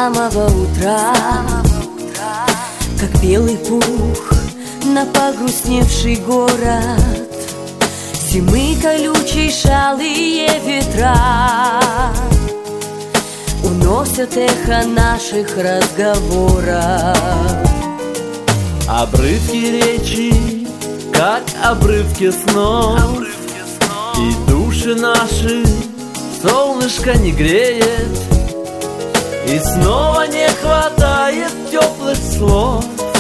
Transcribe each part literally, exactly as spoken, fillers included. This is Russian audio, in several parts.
самого утра, как белый пух на погрустневший город. Зимы колючей шалые ветра уносят эхо наших разговоров. Обрывки речи, как обрывки снов, обрывки снов. И души наши солнышко не греет, и снова не хватает теплых слов,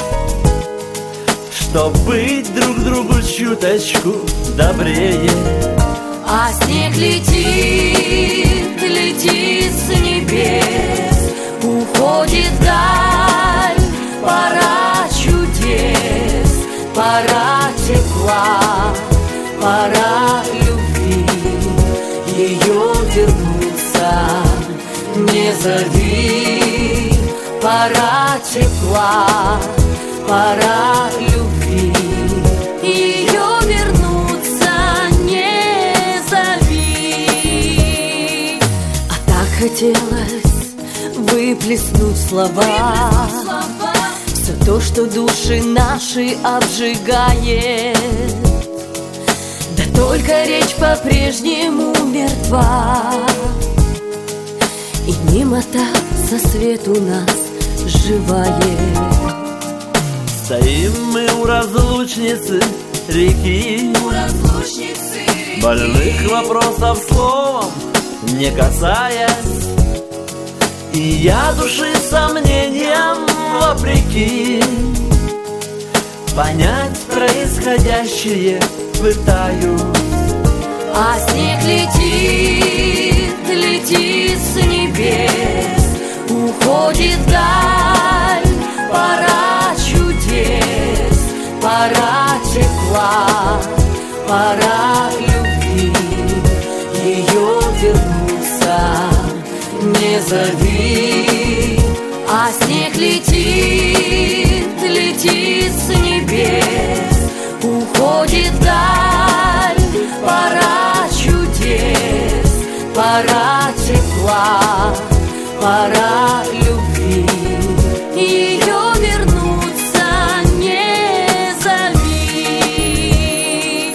чтоб быть друг другу чуточку добрее. А снег летит, летит с небес, уходит вдаль, пора чудес, пора тепла, пора любви, ее вернуться не зови. Пора тепла, пора любви, ее вернуться не зови. А так хотелось выплеснуть слова, все то, что души наши обжигает. Да только речь по-прежнему мертва, и немота со свету нас сживает. Стоим мы у разлучницы реки, у разлучницы реки. Больных вопросов словом не касаясь, и я души сомнениям вопреки понять происходящее пытаюсь. А снег летит, летит с небес, уходит вдаль, пора чудес, пора тепла, пора любви, ее вернуться не зови. А снег летит, летит с небес, уходит вдаль, пора чудес, пора тепла, пора любви, ее вернуться не зови.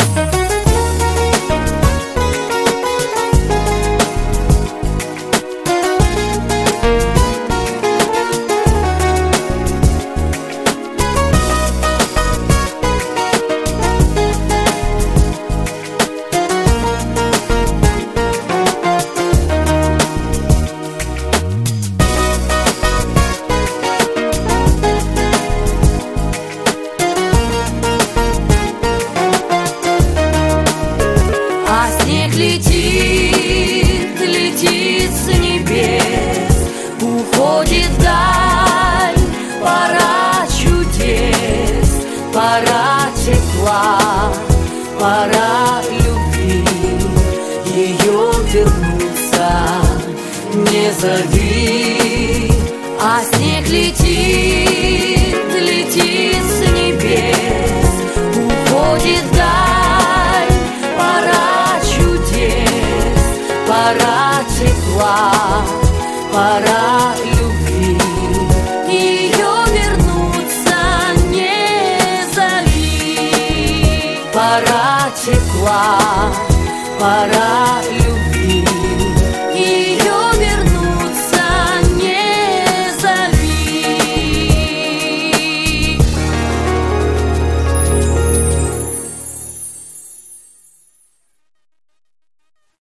Летит, летит с небес, уходит вдаль, пора чудес, пора тепла, пора любви, ее вернуться не зови. А снег летит, летит с небес, уходит вдаль, пора чудес, пора тепла, пора любви, ее вернуться не зови. Пора тепла, пора любви.